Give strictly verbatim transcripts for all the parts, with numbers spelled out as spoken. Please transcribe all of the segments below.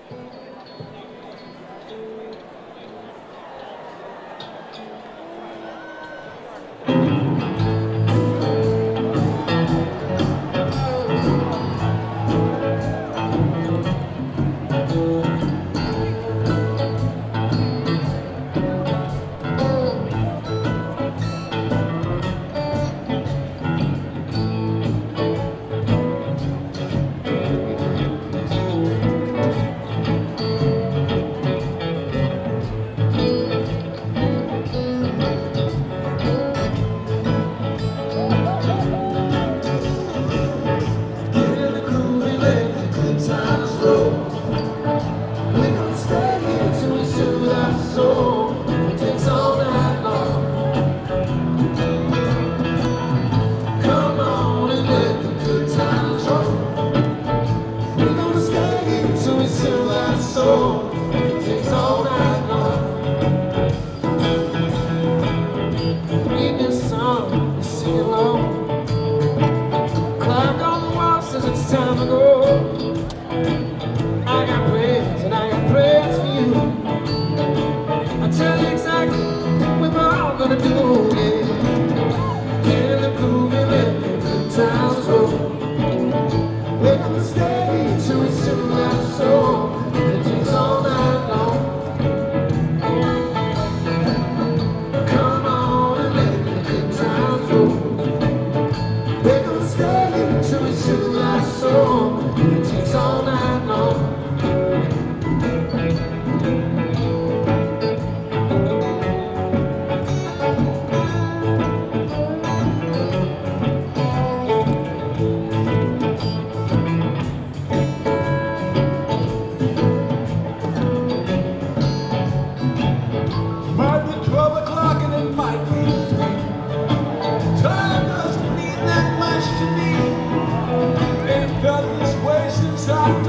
It's time to go. I got prayers and I got prayers for you. I'll tell you exactly what we're all gonna do, yeah. Get the groove and let the good times roll. We're gonna stay till we sing our soul. It takes all night long. Come on and let the good times roll. We're gonna stay till we sing our soul. It takes all night long. Felt this way since I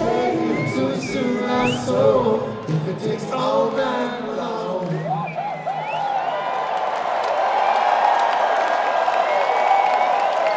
say, so soon I soul, if it takes all night long.